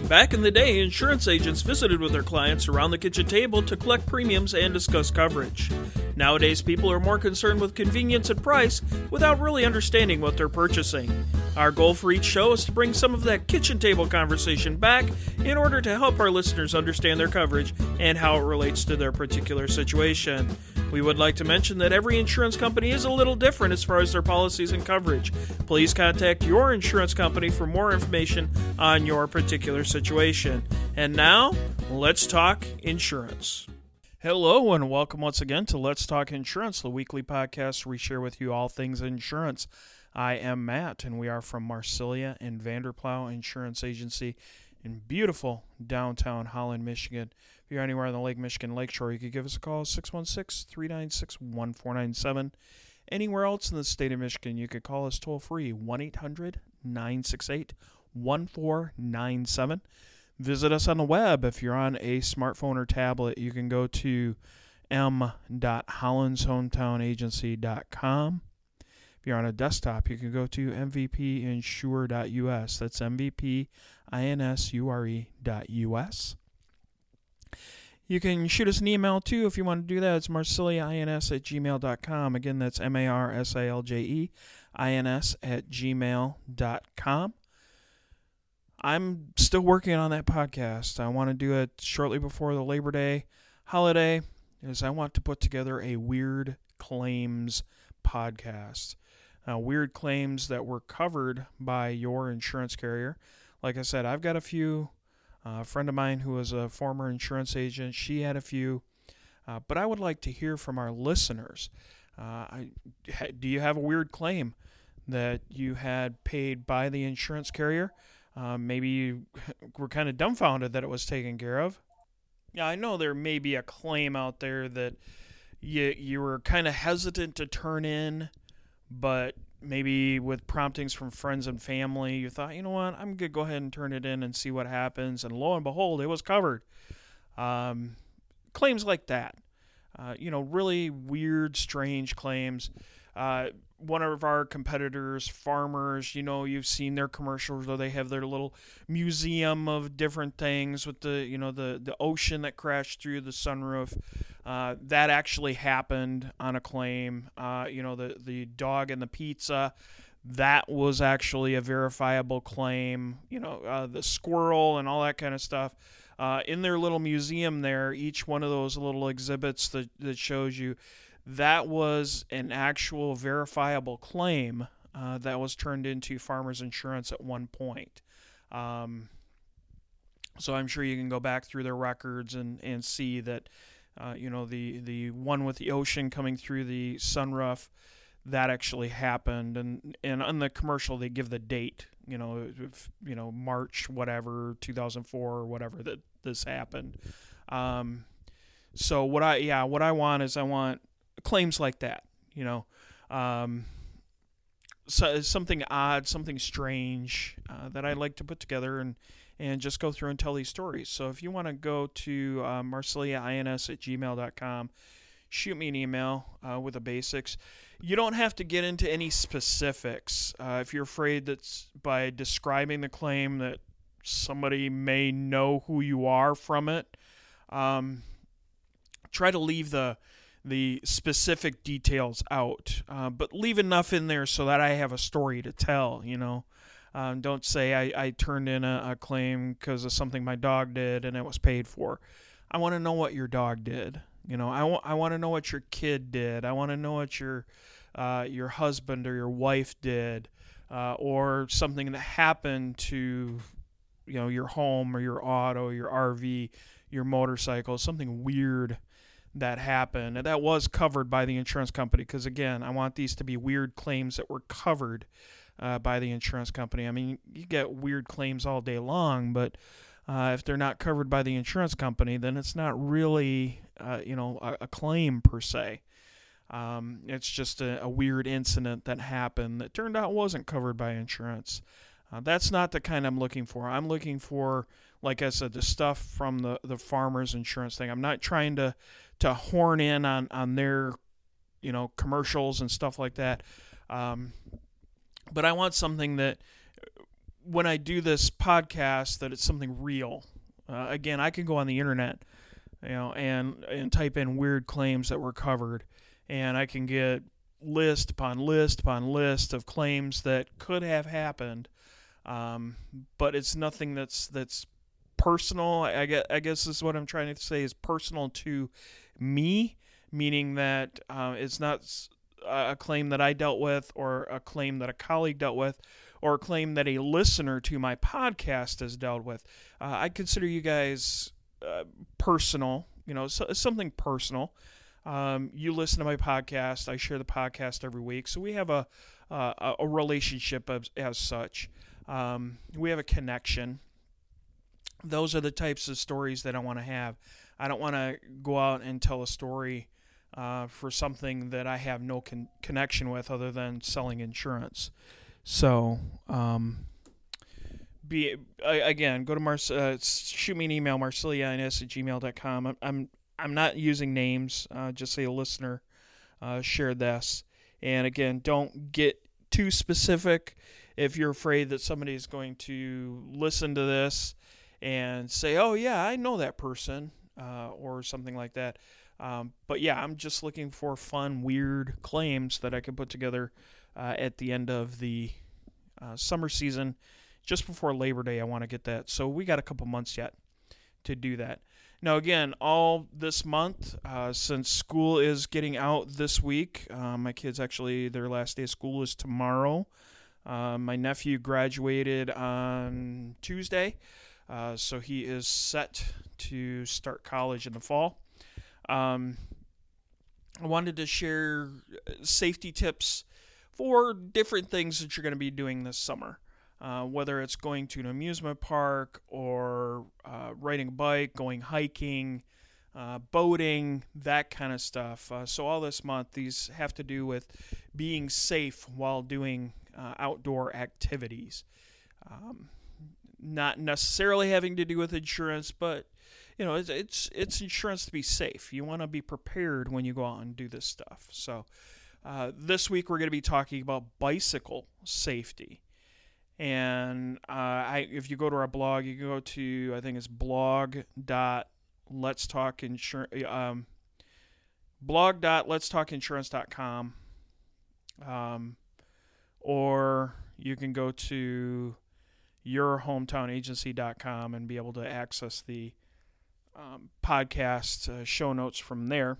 Back in the day, insurance agents visited with their clients around the kitchen table to collect premiums and discuss coverage. Nowadays, people are more concerned with convenience and price without really understanding what they're purchasing. Our goal for each show is to bring some of that kitchen table conversation back in order to help our listeners understand their coverage and how it relates to their particular situation. We would like to mention that every insurance company is a little different as far as their policies and coverage. Please contact your insurance company for more information on your particular situation. And now, let's talk insurance. Hello and welcome once again to Let's Talk Insurance, the weekly podcast where we share with you all things insurance. I am Matt, and we are from Marsilia and Vanderplow Insurance Agency in beautiful downtown Holland, Michigan. If you're anywhere on the Lake Michigan Lakeshore, you could give us a call, 616-396-1497. Anywhere else in the state of Michigan, you could call us toll-free, 1-800-968-1497. Visit us on the web. If you're on a smartphone or tablet, you can go to m.hollandshometown.agency.com. If you're on a desktop, you can go to mvpinsure.us. That's mvpinsure.us. You can shoot us an email, too, if you want to do that. It's marsiljains@gmail.com. Again, that's marsiljains@gmail.com. I'm still working on that podcast. I want to do it shortly before the Labor Day holiday, as I want to put together a weird claims podcast. Weird claims that were covered by your insurance carrier. Like I said, I've got a few. A friend of mine who was a former insurance agent, she had a few. But I would like to hear from our listeners. Do you have a weird claim that you had paid by the insurance carrier? Maybe you were kind of dumbfounded that it was taken care of. Yeah, I know there may be a claim out there that you were kind of hesitant to turn in, but maybe with promptings from friends and family, you thought, you know what, I'm going to go ahead and turn it in and see what happens. And lo and behold, it was covered. Claims like that. Really weird, strange claims. One of our competitors, Farmers, you've seen their commercials where they have their little museum of different things with the ocean that crashed through the sunroof. That actually happened on a claim. The dog and the pizza, that was actually a verifiable claim. The squirrel and all that kind of stuff. In their little museum there, each one of those little exhibits that shows you, that was an actual verifiable claim that was turned into Farmers Insurance at one point. So I'm sure you can go back through their records and see that, the one with the ocean coming through the sunroof, that actually happened. And on the commercial, they give the date, March, whatever, 2004 or whatever that this happened. So what I want claims like that, so something odd, something strange that I like to put together and just go through and tell these stories. So if you want to go to marsiljains@gmail.com, shoot me an email with the basics. You don't have to get into any specifics. If you're afraid that by describing the claim that somebody may know who you are from it, try to leave the specific details out, but leave enough in there so that I have a story to tell, Don't say I turned in a claim because of something my dog did and it was paid for. I want to know what your dog did. I want to know what your kid did. I want to know what your husband or your wife did, or something that happened to, your home or your auto, your RV, your motorcycle, something weird that happened, and that was covered by the insurance company. Because again, I want these to be weird claims that were covered by the insurance company. I mean, you get weird claims all day long, but if they're not covered by the insurance company, then it's not really a claim per se. It's just a weird incident that happened that turned out wasn't covered by insurance. That's not the kind I'm looking for. I'm looking for, like I said, the stuff from the Farmers Insurance thing. I'm not trying to horn in on their, commercials and stuff like that. But I want something that when I do this podcast that it's something real. Again, I can go on the internet, and type in weird claims that were covered, and I can get list upon list upon list of claims that could have happened, but it's nothing that's personal. I guess is what I'm trying to say is personal to me, meaning that it's not a claim that I dealt with, or a claim that a colleague dealt with, or a claim that a listener to my podcast has dealt with. I consider you guys personal, something personal. You listen to my podcast. I share the podcast every week, so we have a relationship as such. We have a connection. Those are the types of stories that I want to have. I don't want to go out and tell a story for something that I have no connection with, other than selling insurance. So, again, go to shoot me an email, marceliains@gmail.com. I'm not using names. Just say a listener shared this. And again, don't get too specific if you're afraid that somebody is going to listen to this and say, "Oh yeah, I know that person," or something like that. But yeah, I'm just looking for fun, weird claims that I can put together at the end of the summer season, just before Labor Day. I want to get that. So we got a couple months yet to do that. Now, again, all this month, since school is getting out this week, my kids actually, their last day of school is tomorrow. My nephew graduated on Tuesday, so he is set to start college in the fall. I wanted to share safety tips for different things that you're going to be doing this summer, whether it's going to an amusement park, or riding a bike, going hiking, boating, that kind of stuff. So all this month, these have to do with being safe while doing outdoor activities. Not necessarily having to do with insurance, but it's insurance to be safe. You want to be prepared when you go out and do this stuff. So this week we're going to be talking about bicycle safety. And if you go to our blog, you can go to, I think it's blog.letstalkinsurance.com, or you can go to yourhometownagency.com and be able to access the podcast show notes from there.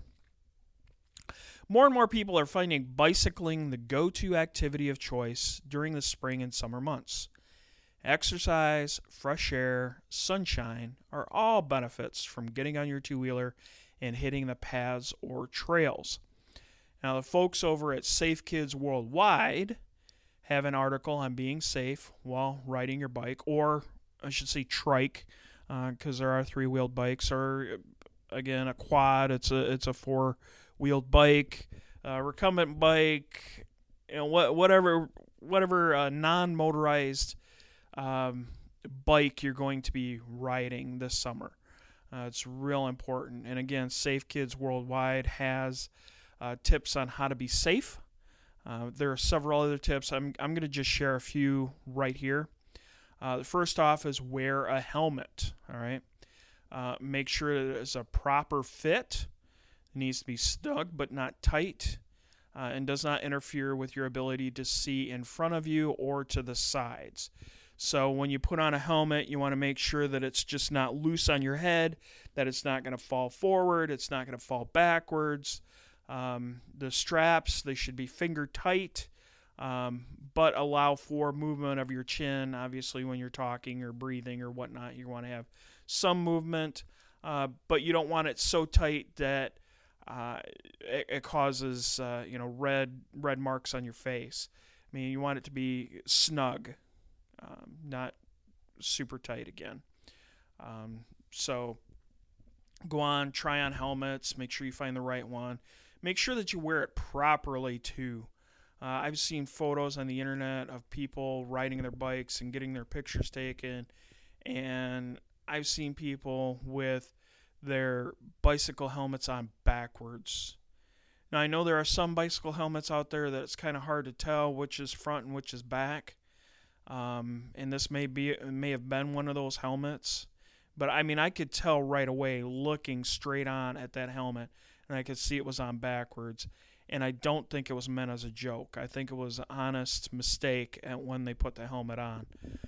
More and more people are finding bicycling the go-to activity of choice during the spring and summer months. Exercise, fresh air, sunshine are all benefits from getting on your two-wheeler and hitting the paths or trails. Now, the folks over at Safe Kids Worldwide have an article on being safe while riding your bike, or I should say trike, because there are three-wheeled bikes, or again a quad. It's a four-wheeled bike, recumbent bike, whatever non-motorized bike you're going to be riding this summer. It's real important. And again, Safe Kids Worldwide has tips on how to be safe. There are several other tips. I'm going to just share a few right here. First off is wear a helmet. All right. Make sure that it's a proper fit. It needs to be snug but not tight, and does not interfere with your ability to see in front of you or to the sides. So when you put on a helmet, you want to make sure that it's just not loose on your head, that it's not going to fall forward, it's not going to fall backwards. The straps, they should be finger tight, but allow for movement of your chin. Obviously, when you're talking or breathing or whatnot, you want to have some movement, but you don't want it so tight that it causes red marks on your face. I mean, you want it to be snug, not super tight again. So go on, try on helmets, make sure you find the right one. Make sure that you wear it properly too. I've seen photos on the internet of people riding their bikes and getting their pictures taken, and I've seen people with their bicycle helmets on backwards. Now, I know there are some bicycle helmets out there that it's kind of hard to tell which is front and which is back. And this may have been one of those helmets, but I mean, I could tell right away looking straight on at that helmet, and I could see it was on backwards. And I don't think it was meant as a joke. I think it was an honest mistake at when they put the helmet on.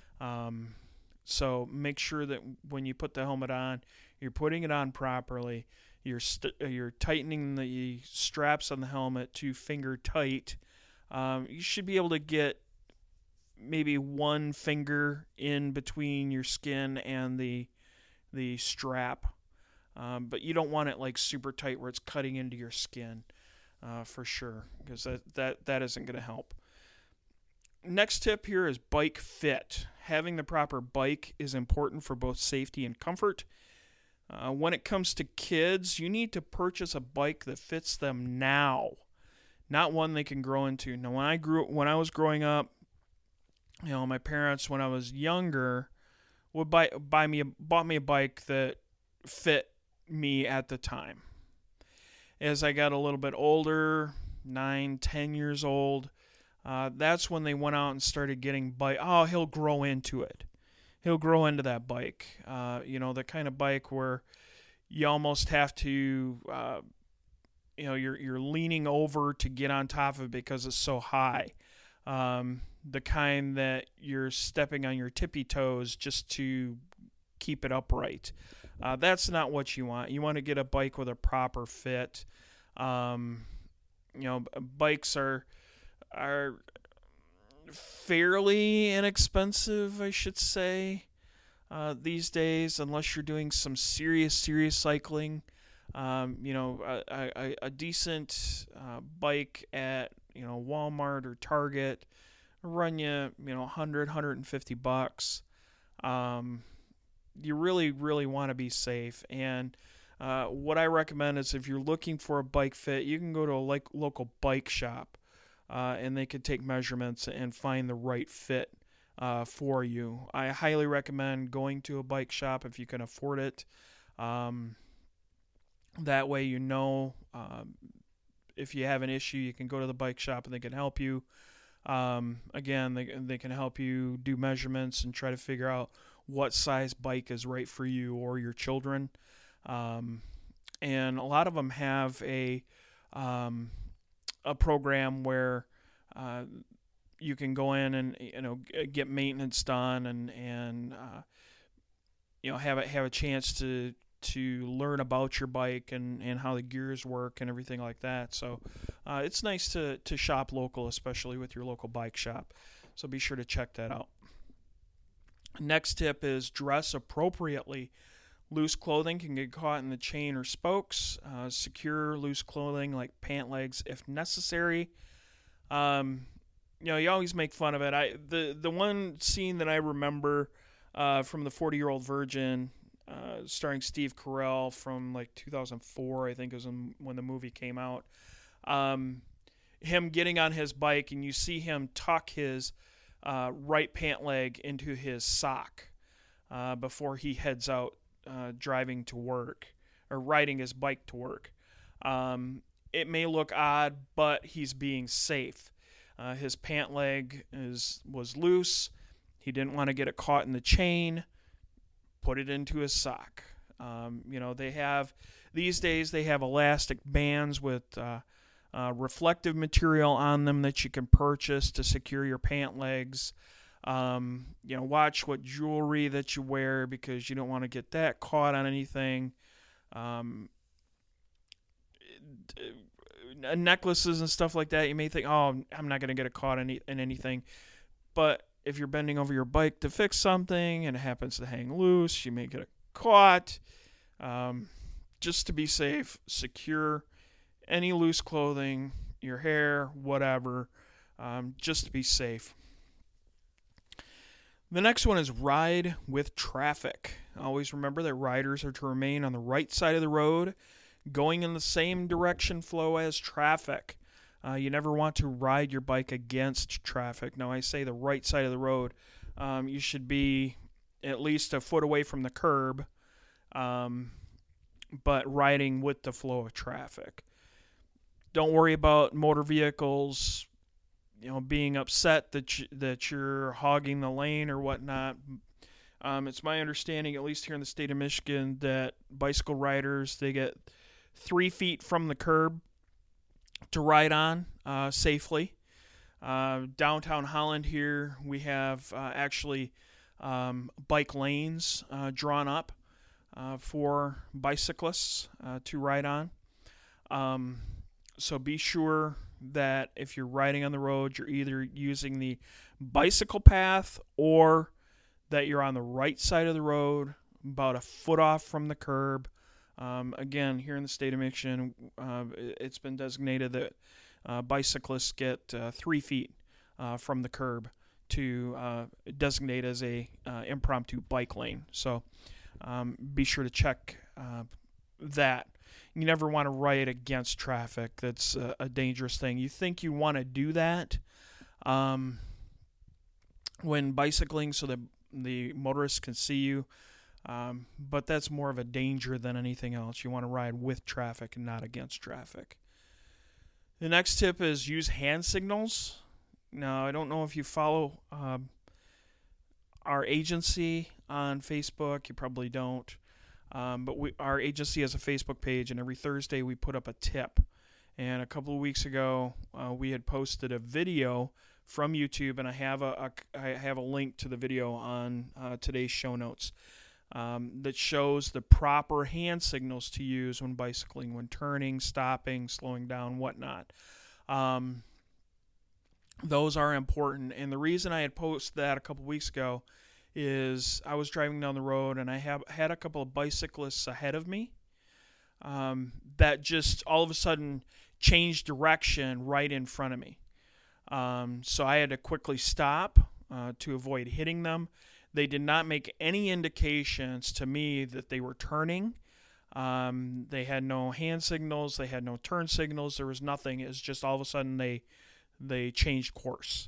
So make sure that when you put the helmet on, you're putting it on properly. You're tightening the straps on the helmet to finger tight. You should be able to get maybe one finger in between your skin and the strap, but you don't want it like super tight where it's cutting into your skin, for sure, because that isn't going to help. Next tip here is bike fit. Having the proper bike is important for both safety and comfort. When it comes to kids, you need to purchase a bike that fits them now, not one they can grow into. Now, when I was growing up, my parents, when I was younger, would bought me a bike that fit me at the time. As I got a little bit older, 9, 10 years old, that's when they went out and started getting bike. Oh, he'll grow into it. He'll grow into that bike. The kind of bike where you almost have to, you're leaning over to get on top of it because it's so high. The kind that you're stepping on your tippy toes just to keep it upright. That's not what you want. You want to get a bike with a proper fit. Bikes are fairly inexpensive, I should say, these days, unless you're doing some serious cycling. A decent bike at Walmart or Target run you $100-$150. You really want to be safe, and what I recommend is if you're looking for a bike fit, you can go to a local bike shop, and they can take measurements and find the right fit for you. I highly recommend going to a bike shop if you can afford it. That way if you have an issue, you can go to the bike shop and they can help you. Again, they can help you do measurements and try to figure out what size bike is right for you or your children. And a lot of them have a program where you can go in and get maintenance done and have a chance to learn about your bike and how the gears work and everything like that. So it's nice to shop local, especially with your local bike shop. So be sure to check that out. Next tip is dress appropriately. Loose clothing can get caught in the chain or spokes. Secure loose clothing like pant legs if necessary. You always make fun of it. The one scene that I remember from the 40-Year-Old Virgin, starring Steve Carell from like 2004, I think was when the movie came out. Him getting on his bike and you see him tuck his right pant leg into his sock before he heads out driving to work or riding his bike to work. It may look odd, but he's being safe. His pant leg was loose. He didn't want to get it caught in the chain. Put it into his sock. These days they have elastic bands with reflective material on them that you can purchase to secure your pant legs. Watch what jewelry that you wear because you don't want to get that caught on anything. Necklaces and stuff like that, you may think, oh, I'm not going to get it caught in anything. But if you're bending over your bike to fix something and it happens to hang loose, you may get it caught. Just to be safe, secure any loose clothing, your hair, whatever, just to be safe. The next one is ride with traffic. Always remember that riders are to remain on the right side of the road, going in the same direction flow as traffic. You never want to ride your bike against traffic. Now, I say the right side of the road. You should be at least a foot away from the curb, but riding with the flow of traffic. Don't worry about motor vehicles, being upset that you're hogging the lane or whatnot. It's my understanding, at least here in the state of Michigan, that bicycle riders, they get 3 feet from the curb to ride on safely. Downtown Holland here, we have actually bike lanes drawn up for bicyclists to ride on. So be sure that if you're riding on the road, you're either using the bicycle path or that you're on the right side of the road, about a foot off from the curb. Again, here in the state of Michigan, it's been designated that bicyclists get 3 feet from the curb to designate as a impromptu bike lane. So be sure to check that. You never want to ride against traffic. That's a dangerous thing. You think you want to do that when bicycling so that the motorists can see you, but that's more of a danger than anything else. You want to ride with traffic and not against traffic. The next tip is use hand signals. Now, I don't know if you follow our agency on Facebook. You probably don't. But our agency has a Facebook page, and every Thursday we put up a tip. And a couple of weeks ago, we had posted a video from YouTube, and I have a link to the video on today's show notes that shows the proper hand signals to use when bicycling, when turning, stopping, slowing down, whatnot. Those are important, and the reason I had posted that a couple weeks ago is I was driving down the road, and I had a couple of bicyclists ahead of me that just all of a sudden changed direction right in front of me. So I had to quickly stop to avoid hitting them. They did not make any indications to me that they were turning. They had no hand signals. They had no turn signals. There was nothing. It was just all of a sudden they changed course.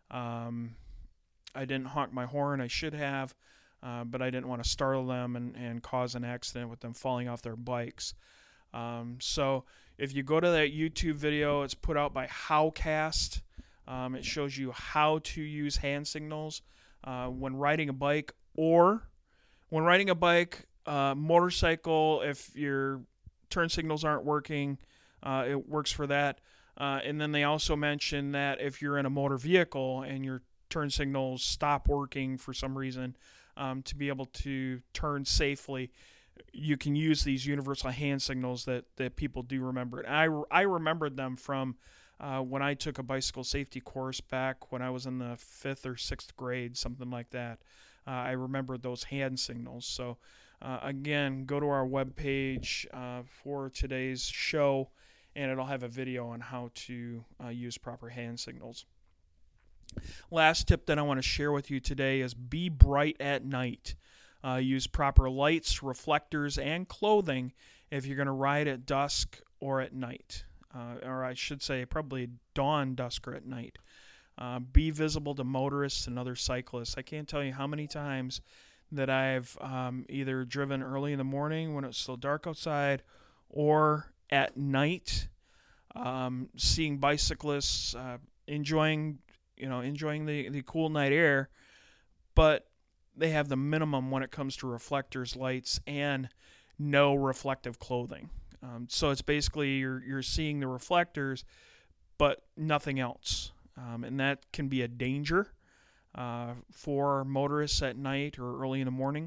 I didn't honk my horn. I should have, but I didn't want to startle them and cause an accident with them falling off their bikes. So if you go to that YouTube video, it's put out by Howcast. It shows you how to use hand signals when riding a bike, or when riding a bike, motorcycle. If your turn signals aren't working, it works for that. And then they also mention that if you're in a motor vehicle and your turn signals stop working for some reason, to be able to turn safely, you can use these universal hand signals that people do remember. And I remembered them from when I took a bicycle safety course back when I was in the 5th or 6th grade, something like that. I remembered those hand signals. So again, go to our webpage for today's show, and it'll have a video on how to use proper hand signals. Last tip that I want to share with you today is be bright at night. Use proper lights, reflectors, and clothing if you're going to ride at dusk or at night. Or I should say probably dawn, dusk, or at night. Be visible to motorists and other cyclists. I can't tell you how many times that I've either driven early in the morning when it's still dark outside, or at night, seeing bicyclists enjoying the cool night air, but they have the minimum when it comes to reflectors, lights, and no reflective clothing. So it's basically you're seeing the reflectors, but nothing else, and that can be a danger for motorists at night or early in the morning.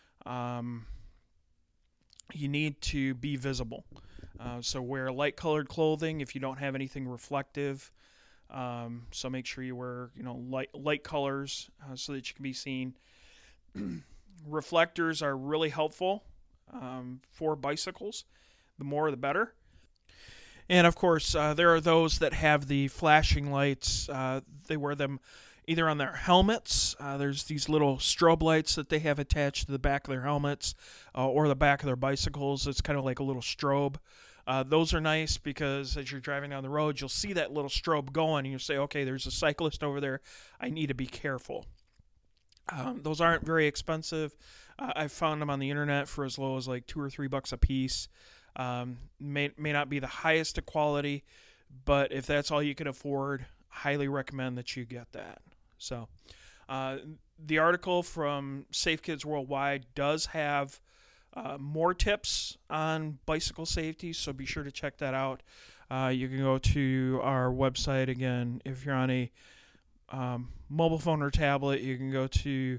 You need to be visible. So wear light-colored clothing if you don't have anything reflective. So make sure you wear light colors so that you can be seen. Reflectors are really helpful for bicycles. The more, the better. And of course, there are those that have the flashing lights. They wear them either on their helmets. There's these little strobe lights that they have attached to the back of their helmets or the back of their bicycles. It's kind of like a little strobe. Those are nice because as you're driving down the road, you'll see that little strobe going, and you'll say, okay, there's a cyclist over there. I need to be careful. Those aren't very expensive. I've found them on the internet for as low as like $2 or $3 a piece. May not be the highest of quality, but if that's all you can afford, highly recommend that you get that. So the article from Safe Kids Worldwide does have more tips on bicycle safety, so be sure to check that out. You can go to our website again. If you're on a mobile phone or tablet, you can go to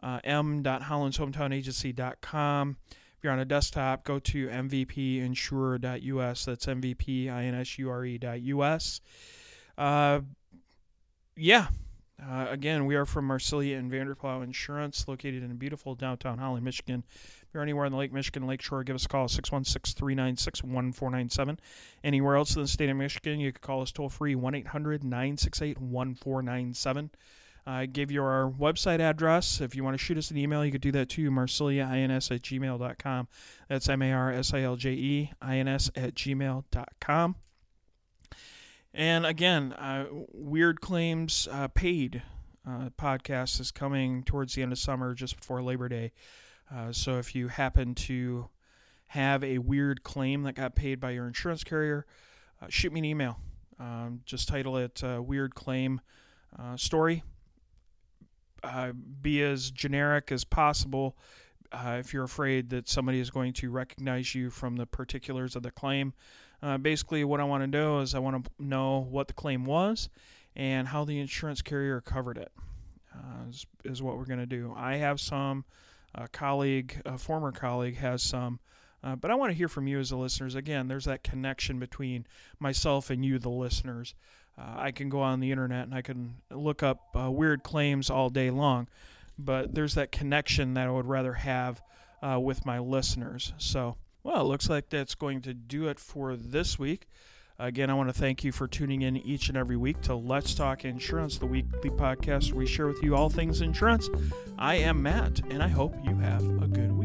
m.hollandshometown.agency.com. If you're on a desktop, go to mvpinsure.us. That's mvpinsure.us. Again, we are from Marsilia and Vanderplow Insurance, located in beautiful downtown Holland, Michigan. If you're anywhere in the Lake Michigan Lakeshore, give us a call, 616-396-1497. Anywhere else in the state of Michigan, you can call us toll-free, 1-800-968-1497. I gave you our website address. If you want to shoot us an email, you could do that too, marsiliains@gmail.com. That's marsiljains@gmail.com. And again, Weird Claims Paid podcast is coming towards the end of summer, just before Labor Day. So if you happen to have a weird claim that got paid by your insurance carrier, shoot me an email. Just title it Weird Claim Story. Be as generic as possible. If you're afraid that somebody is going to recognize you from the particulars of the claim. Basically, what I want to do is I want to know what the claim was and how the insurance carrier covered it, is what we're going to do. I have some, a former colleague has some, but I want to hear from you as the listeners. Again, there's that connection between myself and you, the listeners. I can go on the internet and I can look up weird claims all day long, but there's that connection that I would rather have with my listeners. So, well, it looks like that's going to do it for this week. Again, I want to thank you for tuning in each and every week to Let's Talk Insurance, the weekly podcast where we share with you all things insurance. I am Matt, and I hope you have a good week.